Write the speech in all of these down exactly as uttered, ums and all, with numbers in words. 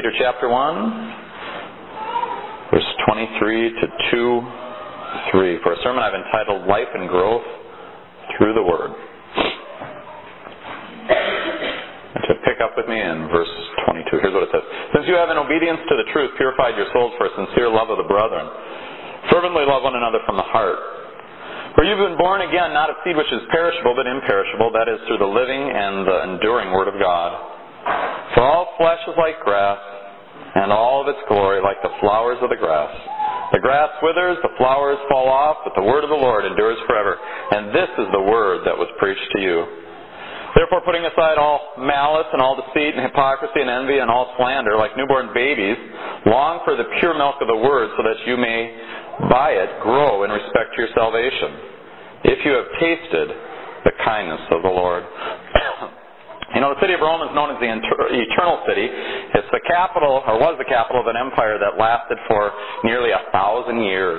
Peter chapter one, verse twenty-three to two three, for a sermon I've entitled Life and Growth Through the Word. And to pick up with me in verse twenty-two, here's what it says. Since you have in obedience to the truth purified your souls for a sincere love of the brethren, fervently love one another from the heart. For you've been born again, not of seed which is perishable, but imperishable, that is, through the living and the enduring Word of God. For all flesh is like grass, and all of its glory like the flowers of the grass. The grass withers, the flowers fall off, but the word of the Lord endures forever. And this is the word that was preached to you. Therefore, putting aside all malice and all deceit and hypocrisy and envy and all slander, like newborn babies, long for the pure milk of the word, so that you may by it grow in respect to your salvation, if you have tasted the kindness of the Lord. You know, the city of Rome is known as the Eternal City. It's the capital, or was the capital, of an empire that lasted for nearly a thousand years.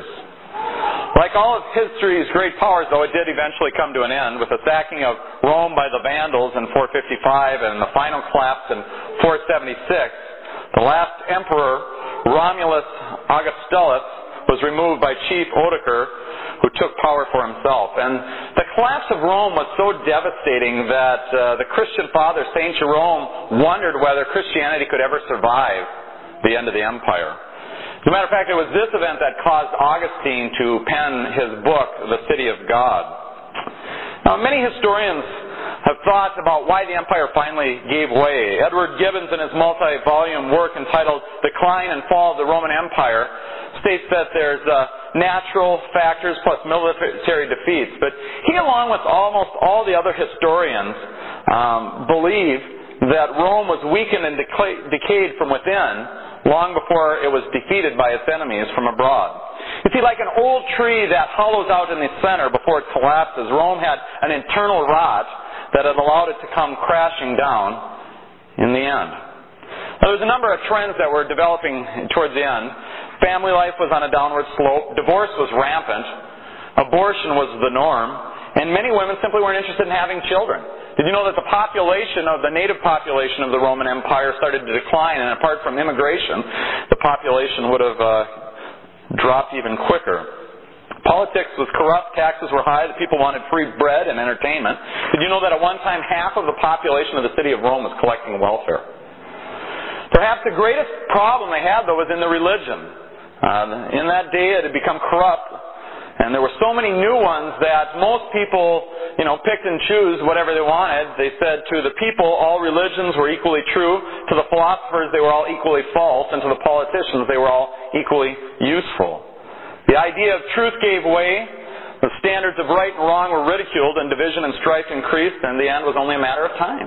Like all of history's great powers, though, it did eventually come to an end with the sacking of Rome by the Vandals in four fifty-five and the final collapse in four seventy-six. The last emperor, Romulus Augustulus, was removed by Chief Odoacer, who took power for himself. And the collapse of Rome was so devastating that uh, the Christian father, Saint Jerome, wondered whether Christianity could ever survive the end of the empire. As a matter of fact, it was this event that caused Augustine to pen his book, The City of God. Now, many historians have thought about why the empire finally gave way. Edward Gibbons, in his multi-volume work entitled Decline and Fall of the Roman Empire, states that there's uh, natural factors plus military defeats. But he, along with almost all the other historians, um, believe that Rome was weakened and deca- decayed from within long before it was defeated by its enemies from abroad. You see, like an old tree that hollows out in the center before it collapses, Rome had an internal rot that had allowed it to come crashing down in the end. Now, there's a number of trends that were developing towards the end. Family life was on a downward slope. Divorce was rampant. Abortion was the norm. And many women simply weren't interested in having children. Did you know that the population of the native population of the Roman Empire started to decline, and apart from immigration, the population would have uh, dropped even quicker? Politics was corrupt, taxes were high, the people wanted free bread and entertainment. Did you know that at one time half of the population of the city of Rome was collecting welfare? Perhaps the greatest problem they had, though, was in the religion. Uh, in that day, it had become corrupt, and there were so many new ones that most people, you know, picked and chose whatever they wanted. They said to the people, all religions were equally true. To the philosophers, they were all equally false. And to the politicians, they were all equally useful. The idea of truth gave way. The standards of right and wrong were ridiculed, and division and strife increased, and the end was only a matter of time.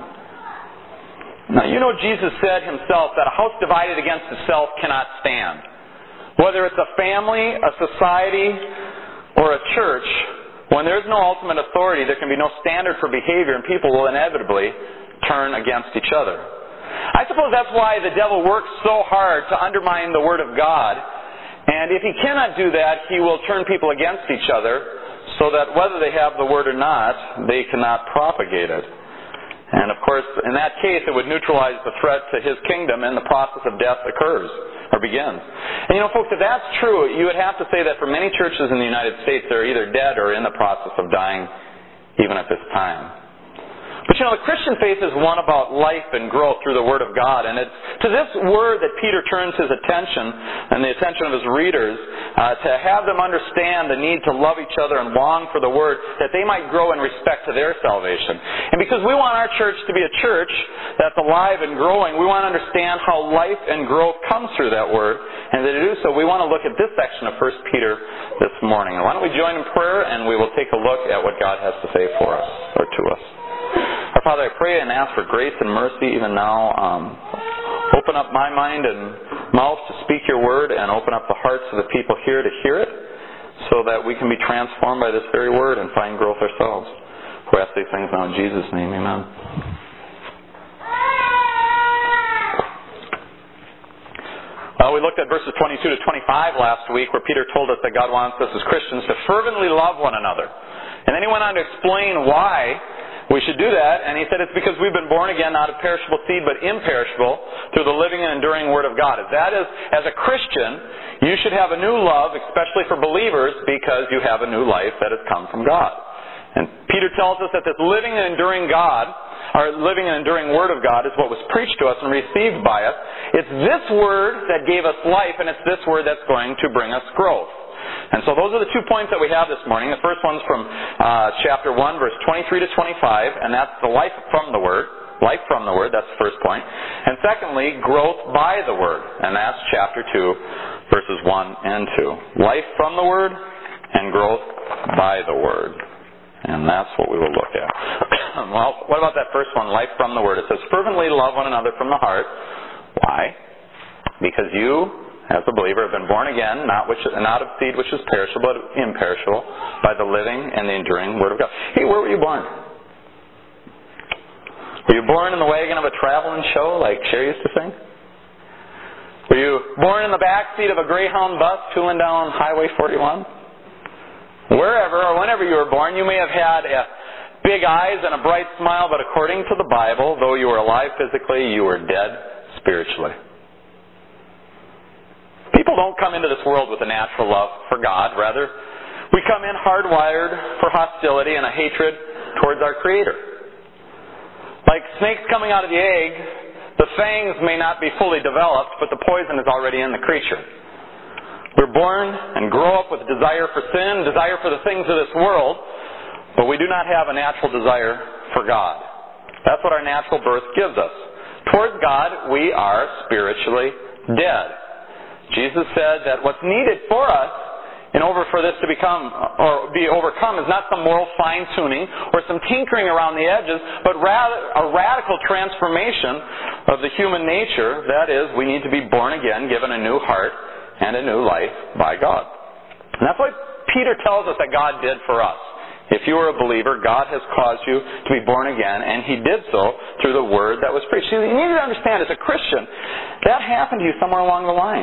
Now, you know, Jesus said himself that a house divided against itself cannot stand. Whether it's a family, a society, or a church, when there's no ultimate authority, there can be no standard for behavior, and people will inevitably turn against each other. I suppose that's why the devil works so hard to undermine the Word of God. And if he cannot do that, he will turn people against each other, so that whether they have the Word or not, they cannot propagate it. And of course, in that case, it would neutralize the threat to his kingdom, and the process of death occurs, or begins. And you know, folks, if that's true, you would have to say that for many churches in the United States, they're either dead or in the process of dying, even at this time. But you know, the Christian faith is one about life and growth through the Word of God. And it's to this Word that Peter turns his attention, and the attention of his readers, uh, to have them understand the need to love each other and long for the Word, that they might grow in respect to their salvation. And because we want our church to be a church that's alive and growing, we want to understand how life and growth comes through that Word. And to do so, we want to look at this section of First Peter this morning. And why don't we join in prayer, and we will take a look at what God has to say for us, or to us. Our Father, I pray and ask for grace and mercy even now. Um, open up my mind and mouth to speak your word, and open up the hearts of the people here to hear it, so that we can be transformed by this very word and find growth ourselves. We ask these things now in Jesus' name. Amen. Well, we looked at verses twenty-two to twenty-five last week, where Peter told us that God wants us as Christians to fervently love one another. And then he went on to explain why We should do that, and he said it's because we've been born again, not of perishable seed, but imperishable, through the living and enduring Word of God. As that is, as a Christian, you should have a new love, especially for believers, because you have a new life that has come from God. And Peter tells us that this living and enduring God, or living and enduring Word of God, is what was preached to us and received by us. It's this Word that gave us life, and it's this Word that's going to bring us growth. And so those are the two points that we have this morning. The first one's from uh, chapter one, verse twenty-three to twenty-five, and that's the life from the Word. Life from the Word, that's the first point. And secondly, growth by the Word, and that's chapter two, verses one and two. Life from the Word and growth by the Word. And that's what we will look at. Well, what about that first one, life from the Word? It says, fervently love one another from the heart. Why? Because you, as a believer, have been born again, not which, not of seed which is perishable, but imperishable, by the living and the enduring Word of God. Hey, where were you born? Were you born in the wagon of a traveling show, like Cher used to sing? Were you born in the back seat of a Greyhound bus tooling down Highway forty-one? Wherever or whenever you were born, you may have had a big eyes and a bright smile, but according to the Bible, though you were alive physically, you were dead spiritually. People don't come into this world with a natural love for God. Rather, we come in hardwired for hostility and a hatred towards our Creator. Like snakes coming out of the egg, the fangs may not be fully developed, but the poison is already in the creature. We're born and grow up with a desire for sin, desire for the things of this world, but we do not have a natural desire for God. That's what our natural birth gives us. Towards God, we are spiritually dead. Jesus said that what's needed for us in order for this to become or be overcome is not some moral fine-tuning or some tinkering around the edges, but rather a radical transformation of the human nature. That is, we need to be born again, given a new heart and a new life by God. And that's what Peter tells us that God did for us. If you are a believer, God has caused you to be born again, and He did so through the Word that was preached. You need to understand, as a Christian, that happened to you somewhere along the line.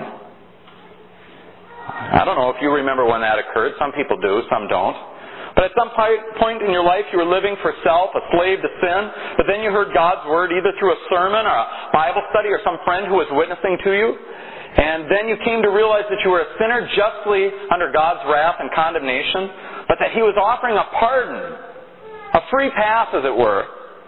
I don't know if you remember when that occurred. Some people do, some don't. But at some point in your life, you were living for self, a slave to sin, but then you heard God's Word either through a sermon or a Bible study or some friend who was witnessing to you. And then you came to realize that you were a sinner justly under God's wrath and condemnation, but that He was offering a pardon, a free pass, as it were,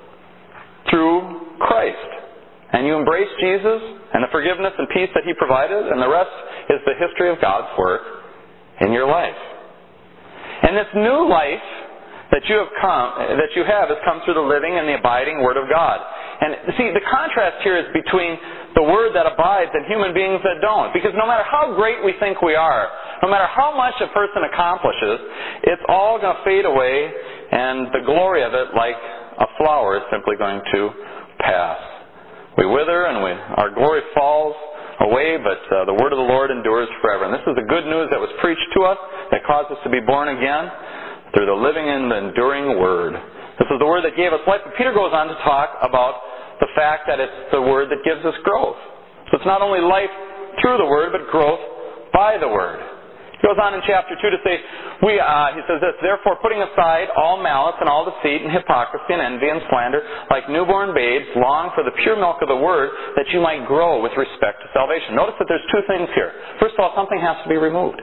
through Christ. And you embraced Jesus and the forgiveness and peace that He provided, and the rest is the history of God's work in your life. And this new life that you have come, that you have has come through the living and the abiding Word of God. And see, the contrast here is between the Word that abides and human beings that don't. Because no matter how great we think we are, no matter how much a person accomplishes, it's all going to fade away, and the glory of it, like a flower, is simply going to pass. We wither and we, our glory falls away, but uh, the Word of the Lord endures forever. And this is the good news that was preached to us that caused us to be born again through the living and the enduring Word. This is the Word that gave us life. But Peter goes on to talk about the fact that it's the Word that gives us growth. So it's not only life through the Word, but growth by the Word. He goes on in chapter two to say, we, uh, he says this, therefore putting aside all malice and all deceit and hypocrisy and envy and slander, like newborn babes, long for the pure milk of the Word, that you might grow with respect to salvation. Notice that there's two things here. First of all, something has to be removed.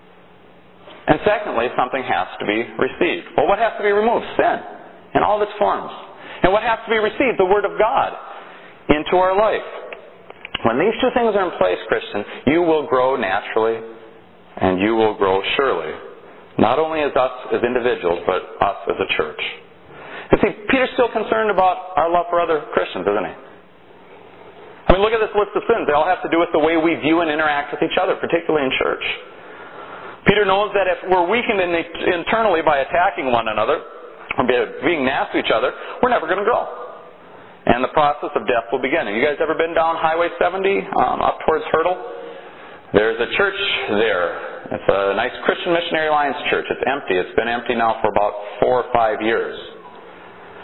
And secondly, something has to be received. Well, what has to be removed? Sin, in all of its forms. And what has to be received? The Word of God into our life. When these two things are in place, Christian, you will grow naturally and you will grow surely. Not only as us as individuals, but us as a church. And see, Peter's still concerned about our love for other Christians, isn't he? I mean, look at this list of sins. They all have to do with the way we view and interact with each other, particularly in church. Peter knows that if we're weakened internally by attacking one another, or being nasty to each other, we're never going to grow. And the process of death will begin. Have you guys ever been down Highway seventy, um, up towards Hurdle? There's a church there. It's a nice Christian Missionary Alliance church. It's empty. It's been empty now for about four or five years.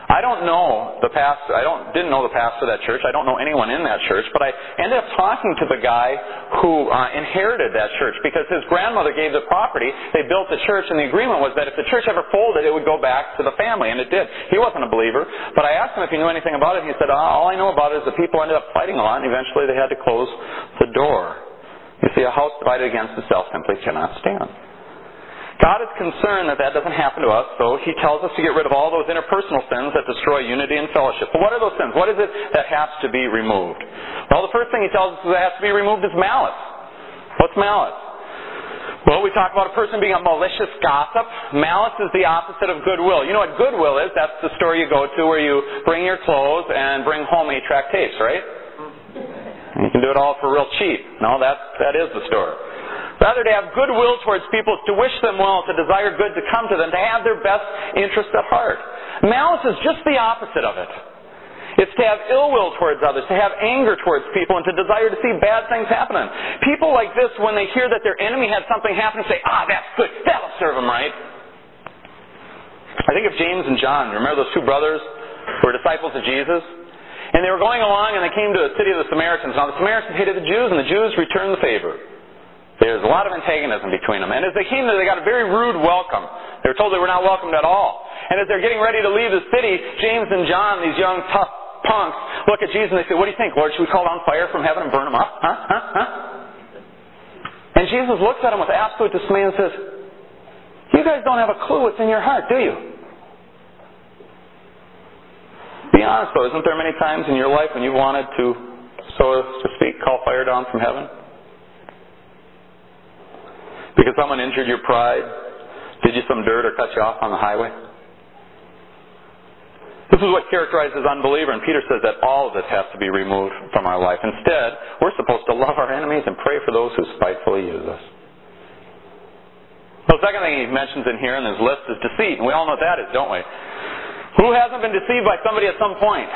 I don't know the pastor. I don't didn't know the pastor of that church. I don't know anyone in that church. But I ended up talking to the guy who uh, inherited that church because his grandmother gave the property. They built the church, and the agreement was that if the church ever folded, it would go back to the family, and it did. He wasn't a believer, but I asked him if he knew anything about it. And he said, oh, "All I know about it is the people ended up fighting a lot, and eventually they had to close the door." You see, a house divided against itself simply cannot stand. God is concerned that that doesn't happen to us, so He tells us to get rid of all those interpersonal sins that destroy unity and fellowship. But what are those sins? What is it that has to be removed? Well, the first thing He tells us that has to be removed is malice. What's malice? Well, we talk about a person being a malicious gossip. Malice is the opposite of goodwill. You know what goodwill is? That's the store you go to where you bring your clothes and bring home eight-track tapes, right? And you can do it all for real cheap. No, that's, that is the store. Rather, to have goodwill towards people is to wish them well, to desire good to come to them, to have their best interest at heart. Malice is just the opposite of it. It's to have ill will towards others, to have anger towards people, and to desire to see bad things happening. People like this, when they hear that their enemy had something happen, say, ah, that's good, that'll serve them right. I think of James and John. Remember those two brothers who were disciples of Jesus? And they were going along, and they came to a city of the Samaritans. Now, the Samaritans hated the Jews, and the Jews returned the favor. There's a lot of antagonism between them. And as they came there, they got a very rude welcome. They were told they were not welcomed at all. And as they're getting ready to leave the city, James and John, these young, tough punks, look at Jesus and they say, "What do you think, Lord? Should we call down fire from heaven and burn them up? Huh? Huh? Huh?" And Jesus looks at them with absolute dismay and says, "You guys don't have a clue what's in your heart, do you?" Be honest, though. Isn't there many times in your life when you wanted to, so to speak, call fire down from heaven? Because someone injured your pride, did you some dirt, or cut you off on the highway? This is what characterizes unbeliever, and Peter says that all of this has to be removed from our life. Instead, we're supposed to love our enemies and pray for those who spitefully use us. The second thing he mentions in here in his list is deceit, and we all know what that is, don't we? Who hasn't been deceived by somebody at some point?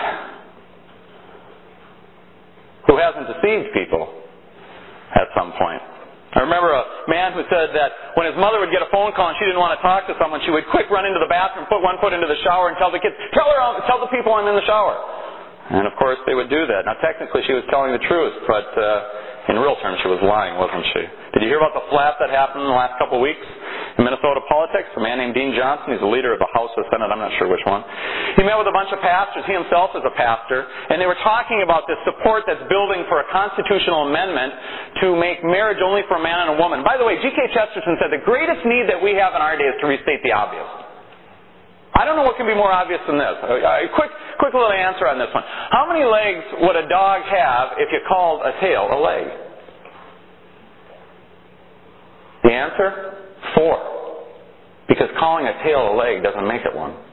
Who hasn't deceived people at some point? I remember a man who said that when his mother would get a phone call and she didn't want to talk to someone, she would quick run into the bathroom, put one foot into the shower, and tell the kids, tell her, tell the people I'm in the shower. And of course they would do that. Now technically she was telling the truth, but uh, in real terms she was lying, wasn't she? Did you hear about the flap that happened in the last couple of weeks in Minnesota politics? A man named Dean Johnson, he's the leader of the House or Senate, I'm not sure which one. He met with a bunch of pastors, he himself is a pastor, and they were talking about this support that's building for a constitutional amendment to make marriage only for a man and a woman. By the way, G K Chesterton said the greatest need that we have in our day is to restate the obvious. I don't know what can be more obvious than this. A quick, quick little answer on this one. How many legs would a dog have if you called a tail a leg? The answer? Four. Because calling a tail a leg doesn't make it one.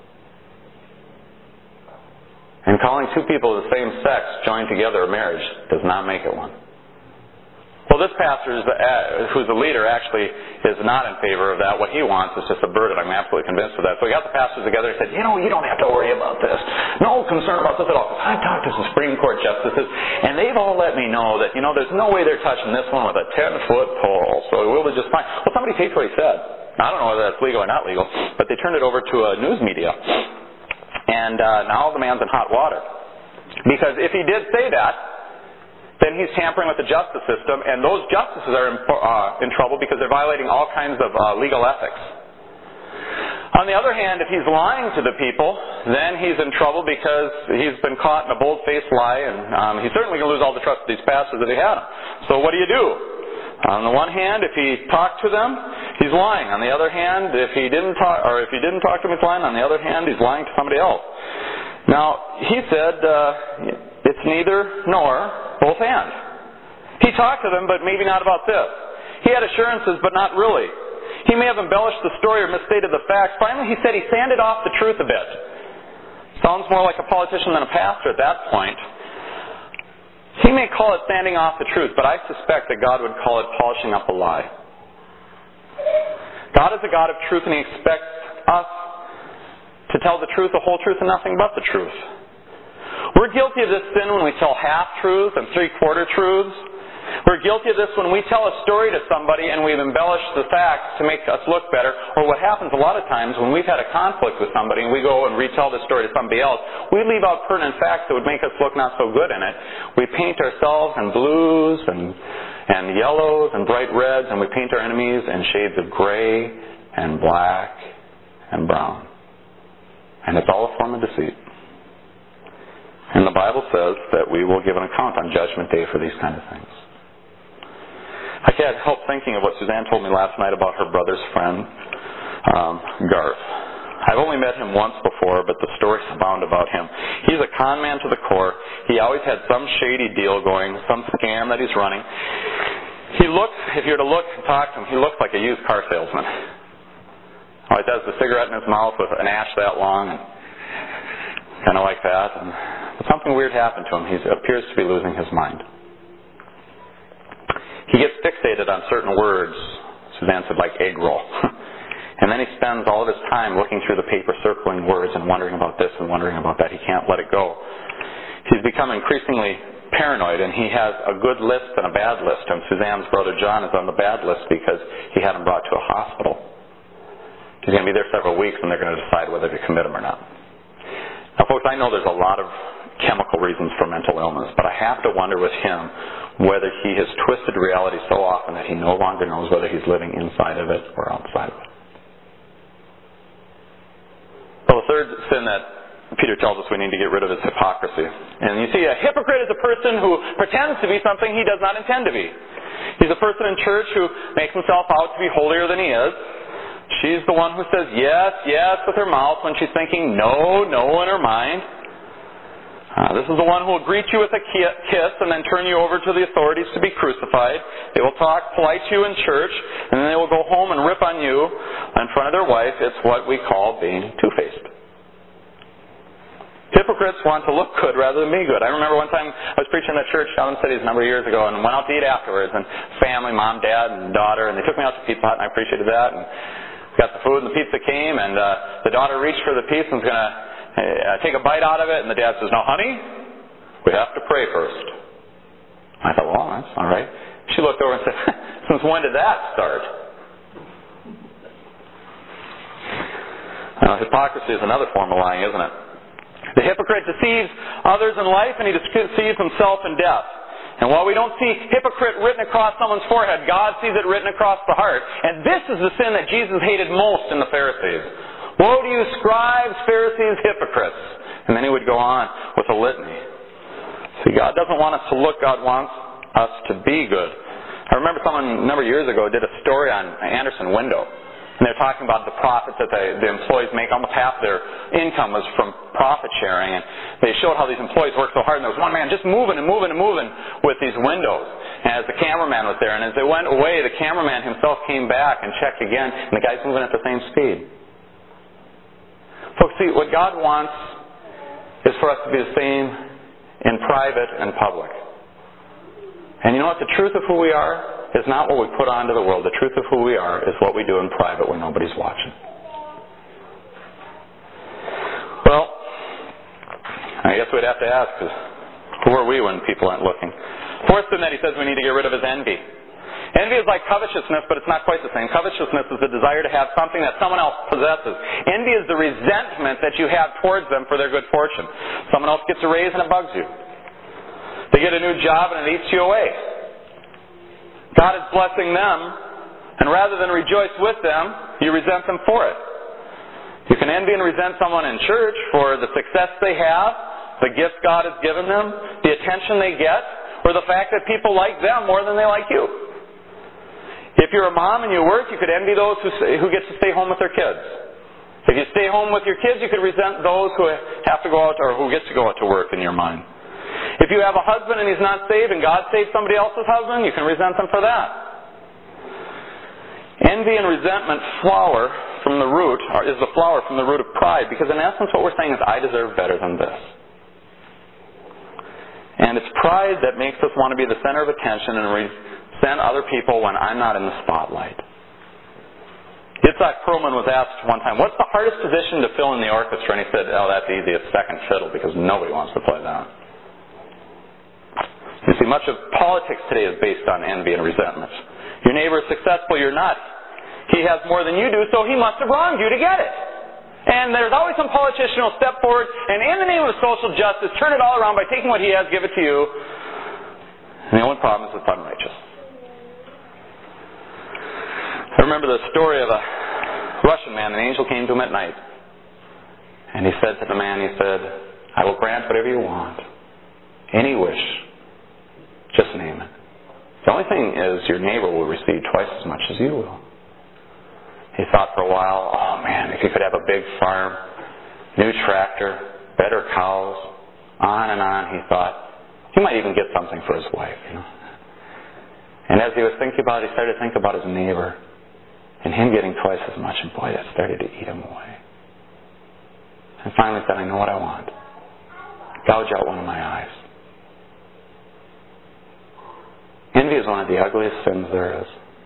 And calling two people of the same sex joined together a marriage does not make it one. Well, this pastor, is the, uh, who's the leader, actually is not in favor of that. What he wants is to subvert it. I'm absolutely convinced of that. So we got the pastors together and said, you know, you don't have to worry about this. No concern about this at all. I've talked to some Supreme Court justices, and they've all let me know that, you know, there's no way they're touching this one with a ten-foot pole. So we'll be just fine. Well, somebody takes what he said. I don't know whether that's legal or not legal, but they turned it over to a news media. And uh, now the man's in hot water. Because if he did say that, then he's tampering with the justice system, and those justices are in, uh, in trouble because they're violating all kinds of uh, legal ethics. On the other hand, if he's lying to the people, then he's in trouble because he's been caught in a bold-faced lie, and um, he's certainly going to lose all the trust of these pastors that he had. So what do you do? On the one hand, if he talked to them, he's lying. On the other hand, if he didn't talk, or if he didn't talk to them, he's lying. On the other hand, he's lying to somebody else. Now, he said uh, it's neither nor, both and. He talked to them, but maybe not about this. He had assurances, but not really. He may have embellished the story or misstated the facts. Finally, he said he sanded off the truth a bit. Sounds more like a politician than a pastor at that point. He may call it sanding off the truth, but I suspect that God would call it polishing up a lie. God is a God of truth, and He expects us to tell the truth, the whole truth, and nothing but the truth. We're guilty of this sin when we tell half-truths and three-quarter truths. We're guilty of this when we tell a story to somebody and we've embellished the facts to make us look better. Or what happens a lot of times when we've had a conflict with somebody and we go and retell the story to somebody else, we leave out pertinent facts that would make us look not so good in it. We paint ourselves in blues and, and yellows and bright reds, and we paint our enemies in shades of gray and black and brown. And it's all a form of deceit. And the Bible says that we will give an account on Judgment Day for these kind of things. I can't help thinking of what Suzanne told me last night about her brother's friend, um, Garth. I've only met him once before, but the stories abound about him. He's a con man to the core. He always had some shady deal going, some scam that he's running. He looks, if you were to look and talk to him, he looks like a used car salesman. Always has the cigarette in his mouth with an ash that long, and kind of like that. And something weird happened to him. He appears to be losing his mind. He gets fixated on certain words. Suzanne said, like egg roll. And then he spends all of his time looking through the paper, circling words and wondering about this and wondering about that. He can't let it go. He's become increasingly paranoid, and he has a good list and a bad list. And Suzanne's brother John is on the bad list because he had him brought to a hospital. He's going to be there several weeks, and they're going to decide whether to commit him or not. Now, folks, I know there's a lot of chemical reasons for mental illness, but I have to wonder with him whether he has twisted reality so often that he no longer knows whether he's living inside of it or outside of it. Well, the third sin that Peter tells us we need to get rid of is hypocrisy. And you see, a hypocrite is a person who pretends to be something he does not intend to be. He's a person in church who makes himself out to be holier than he is. She's the one who says yes, yes with her mouth when she's thinking no, no in her mind. Uh, this is the one who will greet you with a kiss and then turn you over to the authorities to be crucified. They will talk polite to you in church, and then they will go home and rip on you in front of their wife. It's what we call being two-faced. Hypocrites want to look good rather than be good. I remember one time I was preaching at church down in the cities a number of years ago, and went out to eat afterwards, and family, mom, dad, and daughter, and they took me out to Pizza Hut, and I appreciated that. And got the food, and the pizza came, and uh, the daughter reached for the piece and was going to uh, take a bite out of it, and the dad says, "No, honey, we have to pray first." I thought, well, that's all right. She looked over and said, "Since when did that start?" Now, hypocrisy is another form of lying, isn't it? The hypocrite deceives others in life, and he deceives himself in death. And while we don't see hypocrite written across someone's forehead, God sees it written across the heart. And this is the sin that Jesus hated most in the Pharisees. "Woe to you, scribes, Pharisees, hypocrites." And then he would go on with a litany. See, God doesn't want us to look. God wants us to be good. I remember someone a number of years ago did a story on Anderson Window. And they're talking about the profits that the, the employees make. Almost half their income was from profit sharing. And they showed how these employees worked so hard. And there was one man just moving and moving and moving with these windows. And as the cameraman was there. And as they went away, the cameraman himself came back and checked again. And the guy's moving at the same speed. Folks, see, what God wants is for us to be the same in private and public. And you know what? The truth of who we are is not what we put onto the world. The truth of who we are is what we do in private when nobody's watching. Well, I guess we'd have to ask, who are we when people aren't looking? Fourth thing that he says we need to get rid of is envy. Envy is like covetousness, but it's not quite the same. Covetousness is the desire to have something that someone else possesses. Envy is the resentment that you have towards them for their good fortune. Someone else gets a raise and it bugs you. They get a new job and it eats you away. God is blessing them, and rather than rejoice with them, you resent them for it. You can envy and resent someone in church for the success they have, the gifts God has given them, the attention they get, or the fact that people like them more than they like you. If you're a mom and you work, you could envy those who, who get to stay home with their kids. If you stay home with your kids, you could resent those who have to go out or who get to go out to work in your mind. If you have a husband and he's not saved and God saved somebody else's husband, you can resent them for that. Envy and resentment flower from the root, or is the flower from the root of pride, because in essence what we're saying is, I deserve better than this. And it's pride that makes us want to be the center of attention and resent other people when I'm not in the spotlight. Yitzhak Perlman was asked one time, what's the hardest position to fill in the orchestra? And he said, oh, that's easy, it's second fiddle, because nobody wants to play that. You see, Much of politics today is based on envy and resentment. Your neighbor is successful, you're not. He has more than you do, so he must have wronged you to get it. And there's always some politician who will step forward and in the name of social justice turn it all around by taking what he has, give it to you. And the only problem is it's unrighteous. I remember the story of a Russian man. An angel came to him at night. And he said to the man, he said, I will grant whatever you want. Any wish. Just name it. The only thing is your neighbor will receive twice as much as you will. He thought for a while, oh man, if he could have a big farm, new tractor, better cows, on and on, he thought. He might even get something for his wife, you know. And as he was thinking about it, he started to think about his neighbor and him getting twice as much, and boy, that started to eat him away. And finally said, I know what I want. Gouge out one of my eyes. Envy is one of the ugliest sins there is.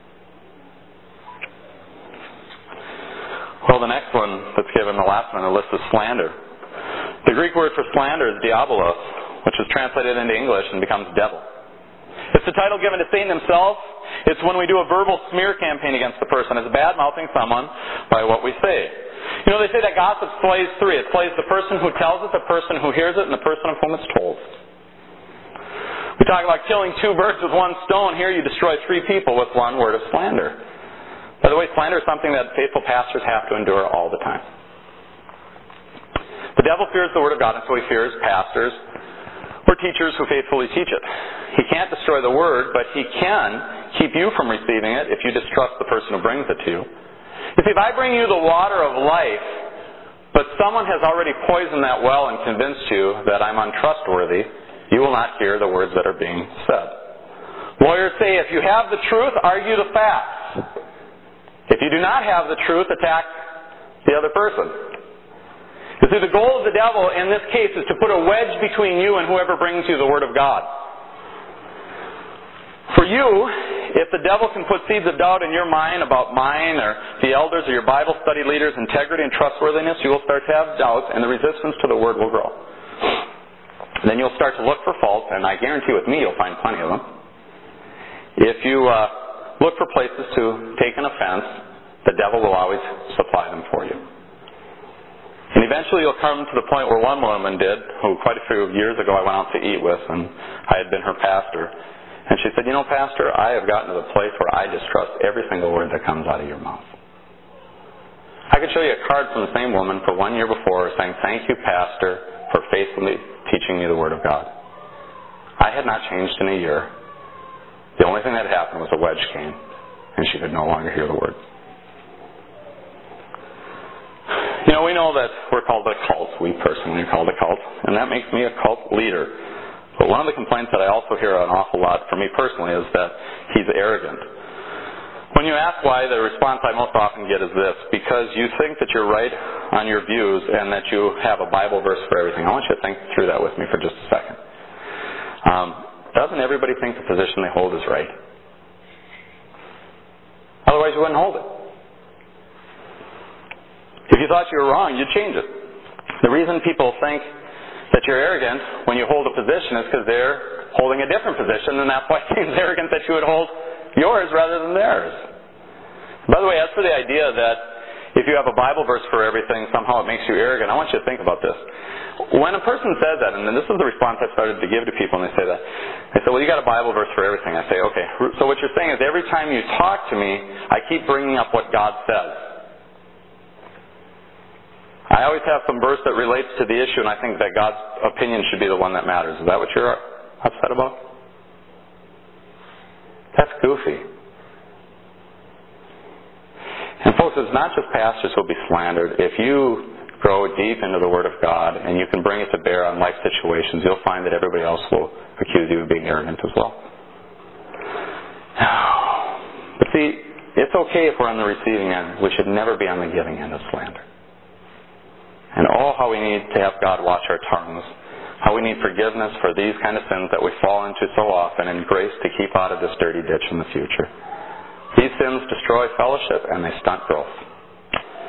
Well, the next one that's given, the last one on the list, is slander. The Greek word for slander is diabolos, which is translated into English and becomes devil. It's the title given to Satan himself. It's when we do a verbal smear campaign against the person. It's bad-mouthing someone by what we say. You know, they say that gossip slays three. It slays the person who tells it, the person who hears it, and the person of whom it's told. We talk about killing two birds with one stone. Here you destroy three people with one word of slander. By the way, slander is something that faithful pastors have to endure all the time. The devil fears the Word of God, and so he fears pastors or teachers who faithfully teach it. He can't destroy the Word, but he can keep you from receiving it if you distrust the person who brings it to you. You see, if I bring you the water of life, but someone has already poisoned that well and convinced you that I'm untrustworthy, you will not hear the words that are being said. Lawyers say, if you have the truth, argue the facts. If you do not have the truth, attack the other person. You see, the goal of the devil in this case is to put a wedge between you and whoever brings you the Word of God. For you, if the devil can put seeds of doubt in your mind about mine or the elders or your Bible study leaders' integrity and trustworthiness, you will start to have doubts, and the resistance to the Word will grow. Then you'll start to look for faults, and I guarantee with me you'll find plenty of them. If you uh, look for places to take an offense, the devil will always supply them for you. And eventually you'll come to the point where one woman did, who quite a few years ago I went out to eat with, and I had been her pastor. And she said, you know, Pastor, I have gotten to the place where I distrust every single word that comes out of your mouth. I could show you a card from the same woman for one year before saying, thank you, Pastor, for faithfully teaching me the Word of God. I had not changed in a year. The only thing that happened was a wedge came, and she could no longer hear the Word. You know, we know that we're called a cult. We personally are called a cult, and that makes me a cult leader. But one of the complaints that I also hear an awful lot from me personally is that he's arrogant. When you ask why, the response I most often get is this: because you think that you're right on your views and that you have a Bible verse for everything. I want you to think through that with me for just a second. Um, doesn't everybody think the position they hold is right? Otherwise you wouldn't hold it. If you thought you were wrong, you'd change it. The reason people think that you're arrogant when you hold a position is because they're holding a different position, and that's why it seems arrogant that you would hold yours rather than theirs. By the way, as for the idea that if you have a Bible verse for everything, somehow it makes you arrogant, I want you to think about this. When a person says that, and this is the response I started to give to people when they say that, they say, well, you got a Bible verse for everything. I say, okay, so what you're saying is every time you talk to me, I keep bringing up what God says. I always have some verse that relates to the issue, and I think that God's opinion should be the one that matters. Is that what you're upset about? That's goofy. And folks, it's not just pastors who will be slandered. If you grow deep into the Word of God and you can bring it to bear on life situations, you'll find that everybody else will accuse you of being arrogant as well. But see, it's okay if we're on the receiving end. We should never be on the giving end of slander. And oh, how we need to have God watch our tongues. How we need forgiveness for these kind of sins that we fall into so often, and grace to keep out of this dirty ditch in the future. These sins destroy fellowship and they stunt growth.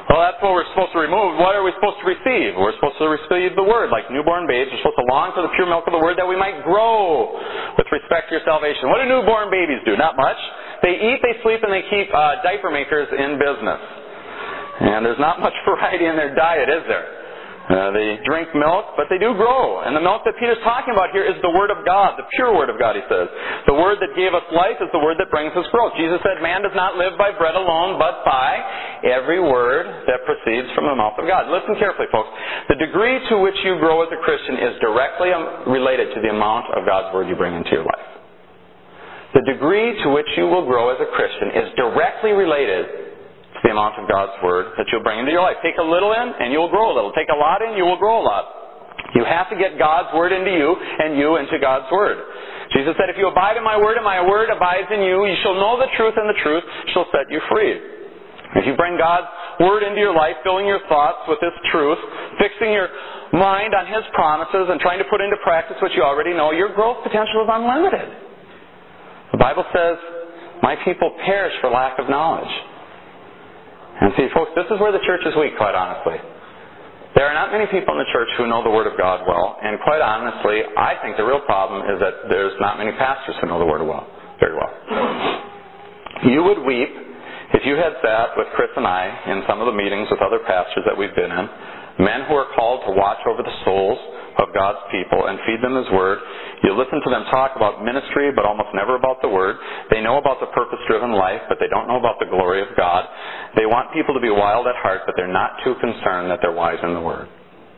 Well, that's what we're supposed to remove. What are we supposed to receive? We're supposed to receive the Word. Like newborn babes, we're supposed to long for the pure milk of the Word that we might grow with respect to your salvation. What do newborn babies do? Not much. They eat, they sleep, and they keep uh, diaper makers in business. And there's not much variety in their diet, is there? Uh, they drink milk, but they do grow. And the milk that Peter's talking about here is the Word of God, the pure Word of God, he says. The Word that gave us life is the Word that brings us growth. Jesus said, man does not live by bread alone, but by every word that proceeds from the mouth of God. Listen carefully, folks. The degree to which you grow as a Christian is directly related to the amount of God's Word you bring into your life. The degree to which you will grow as a Christian is directly related the amount of God's Word that you'll bring into your life. Take a little in, and you will grow a little. Take a lot in, you will grow a lot. You have to get God's Word into you, and you into God's Word. Jesus said, if you abide in my Word, and my Word abides in you, you shall know the truth, and the truth shall set you free. If you bring God's Word into your life, filling your thoughts with His truth, fixing your mind on His promises, and trying to put into practice what you already know, your growth potential is unlimited. The Bible says, my people perish for lack of knowledge. And see, folks, this is where the church is weak, quite honestly. There are not many people in the church who know the Word of God well, and quite honestly, I think the real problem is that there's not many pastors who know the Word well, very well. You would weep if you had sat with Chris and I in some of the meetings with other pastors that we've been in, men who are called to watch over the souls of God's people and feed them His Word. You listen to them talk about ministry, but almost never about the Word. They know about the purpose-driven life, but they don't know about the glory of God. They want people to be wild at heart, but they're not too concerned that they're wise in the Word.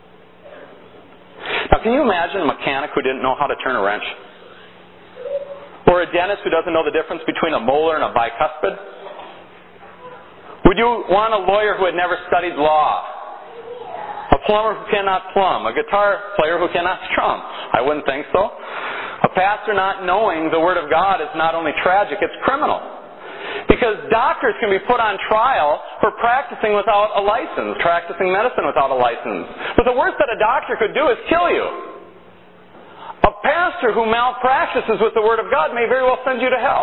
Now, can you imagine a mechanic who didn't know how to turn a wrench? Or a dentist who doesn't know the difference between a molar and a bicuspid? Would you want a lawyer who had never studied law? A plumber who cannot plumb? A guitar player who cannot strum? I wouldn't think so. A pastor not knowing the Word of God is not only tragic, it's criminal. Because doctors can be put on trial for practicing without a license, practicing medicine without a license. But the worst that a doctor could do is kill you. A pastor who malpractices with the Word of God may very well send you to hell.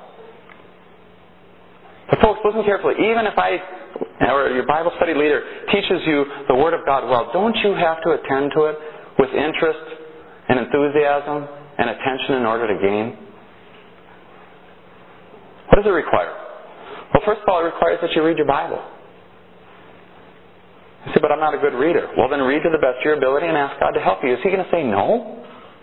But folks, listen carefully. Even if I, or your Bible study leader, teaches you the Word of God well, don't you have to attend to it with interest and enthusiasm and attention in order to gain? What does it require? Well, first of all, it requires that you read your Bible. You say, but I'm not a good reader. Well, then read to the best of your ability and ask God to help you. Is He going to say no?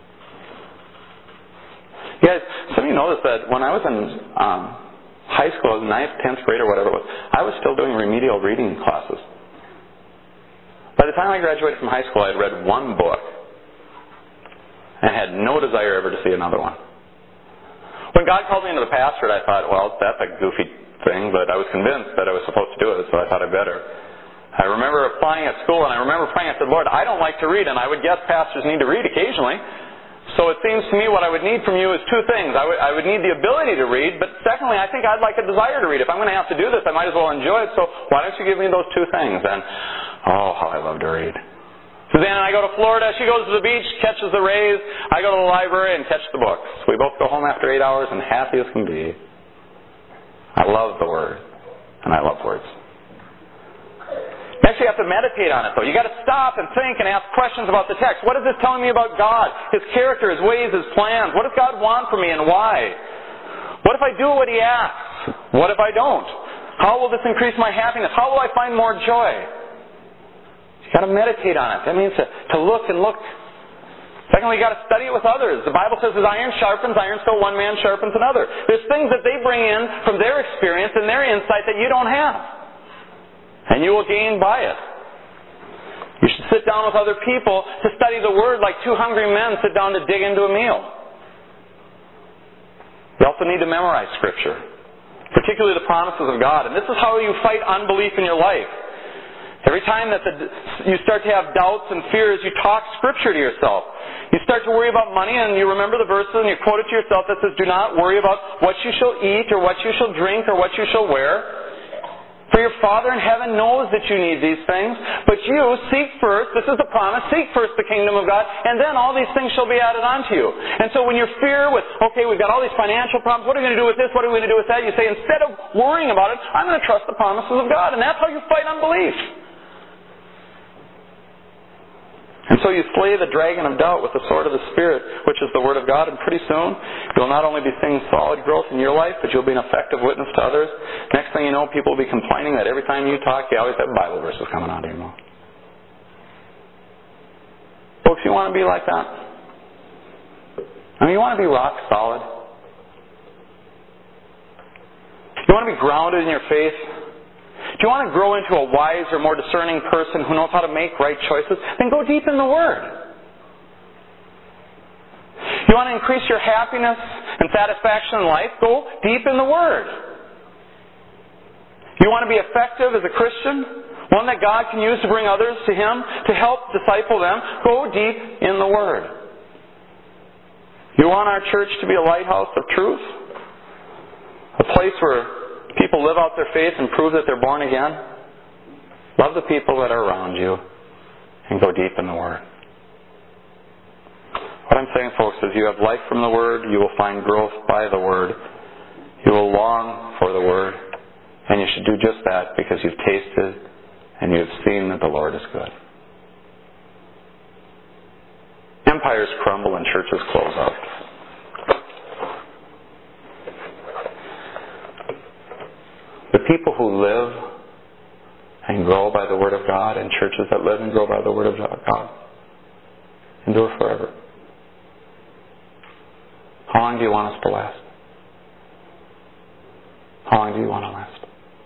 You guys, some of you know this, that when I was in um, high school, ninth, tenth grade or whatever it was, I was still doing remedial reading classes. By the time I graduated from high school, I had read one book and had no desire ever to see another one. When God called me into the pastorate, I thought, well, that's a goofy thing, but I was convinced that I was supposed to do it, so I thought I better. I remember applying at school, and I remember praying, I said, Lord, I don't like to read, and I would guess pastors need to read occasionally. So it seems to me what I would need from you is two things. I would, I would need the ability to read, but secondly, I think I'd like a desire to read. If I'm going to have to do this, I might as well enjoy it, so why don't you give me those two things? And, oh, how I love to read. Suzanne and I go to Florida. She goes to the beach, catches the rays. I go to the library and catch the books. We both go home after eight hours and happy as can be. I love the Word, and I love words. Next, you have to meditate on it, though. You've got to stop and think and ask questions about the text. What is this telling me about God, His character, His ways, His plans? What does God want from me and why? What if I do what He asks? What if I don't? How will this increase my happiness? How will I find more joy? You've got to meditate on it. That means to, to look and look. Secondly, you've got to study it with others. The Bible says, as iron sharpens iron, so one man sharpens another. There's things that they bring in from their experience and their insight that you don't have. And you will gain by it. You should sit down with other people to study the Word like two hungry men sit down to dig into a meal. You also need to memorize Scripture, particularly the promises of God. And this is how you fight unbelief in your life. Every time that the, you start to have doubts and fears, you talk Scripture to yourself. You start to worry about money and you remember the verses and you quote it to yourself that says, do not worry about what you shall eat or what you shall drink or what you shall wear. For your Father in heaven knows that you need these things. But you seek first, this is the promise, seek first the kingdom of God, and then all these things shall be added unto you. And so when you're fear with, okay, we've got all these financial problems, what are we going to do with this, what are we going to do with that? You say, instead of worrying about it, I'm going to trust the promises of God. And that's how you fight unbelief. And so you slay the dragon of doubt with the sword of the Spirit, which is the Word of God, and pretty soon you'll not only be seeing solid growth in your life, but you'll be an effective witness to others. Next thing you know, people will be complaining that every time you talk, you always have Bible verses coming out of your mouth. Folks, you want to be like that? I mean, you want to be rock solid? You want to be grounded in your faith? Do you want to grow into a wiser, more discerning person who knows how to make right choices? Then go deep in the Word. You want to increase your happiness and satisfaction in life? Go deep in the Word. You want to be effective as a Christian? One that God can use to bring others to Him, to help disciple them? Go deep in the Word. You want our church to be a lighthouse of truth? A place where people live out their faith and prove that they're born again? Love the people that are around you and go deep in the Word. What I'm saying, folks, is you have life from the Word, you will find growth by the Word. You will long for the Word, and you should do just that because you've tasted and you've seen that the Lord is good. Empires crumble and churches close out. The people who live and grow by the Word of God, and churches that live and grow by the Word of God, endure forever. How long do you want us to last? How long do you want to last?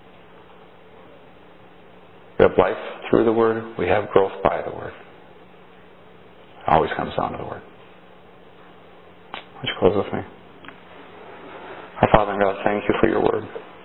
We have life through the Word. We have growth by the Word. It always comes down to the Word. Would you close with me? Our Father in God, thank you for your Word.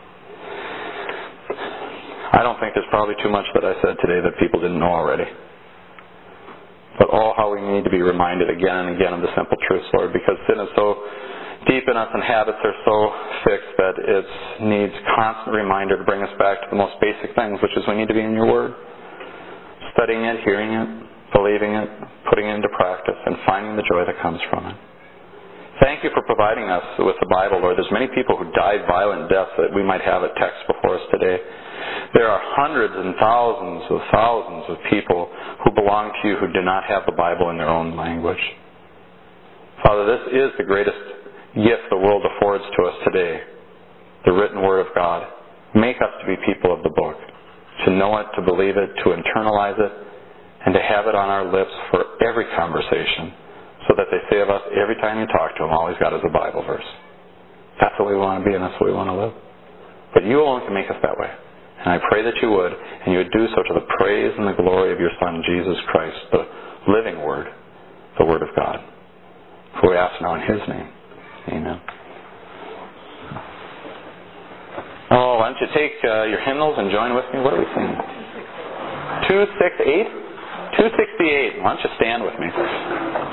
I don't think there's probably too much that I said today that people didn't know already. But oh, how we need to be reminded again and again of the simple truths, Lord, because sin is so deep in us and habits are so fixed that it needs constant reminder to bring us back to the most basic things, which is we need to be in your Word, studying it, hearing it, believing it, putting it into practice, and finding the joy that comes from it. Thank you for providing us with the Bible, Lord. There's many people who died violent deaths that we might have a text before us today. There are hundreds and thousands of thousands of people who belong to you who do not have the Bible in their own language. Father, this is the greatest gift the world affords to us today, the written Word of God. Make us to be people of the book, to know it, to believe it, to internalize it, and to have it on our lips for every conversation, so that they say of us every time you talk to them, all he's got is a Bible verse. That's what we want to be, and that's what we want to live. But you alone can make us that way. And I pray that you would, and you would do so to the praise and the glory of your Son, Jesus Christ, the living Word, the Word of God. For we ask now in His name. Amen. Oh, why don't you take uh, your hymnals and join with me? What are we singing? two sixty-eight? two sixty-eight. Why don't you stand with me?